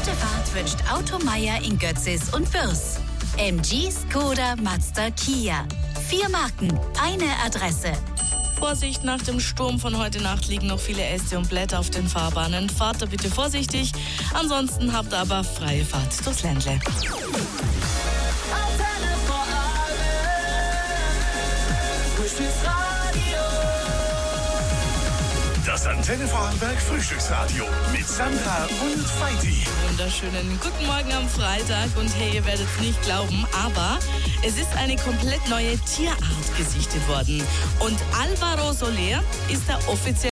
gute Fahrt wünscht Auto Meier in Götzis und Bürs. MG, Skoda, Mazda, Kia. 4 Marken, eine Adresse. Vorsicht, nach dem Sturm von heute Nacht liegen noch viele Äste und Blätter auf den Fahrbahnen. Fahrt da bitte vorsichtig, ansonsten habt ihr aber freie Fahrt durchs Ländle. Das Antenne Vorarlberg Frühstücksradio mit Sandra und Feiti. Wunderschönen guten Morgen am Freitag und hey, ihr werdet es nicht glauben, aber es ist eine komplett neue Tierart gesichtet worden und Alvaro Soler ist der offizielle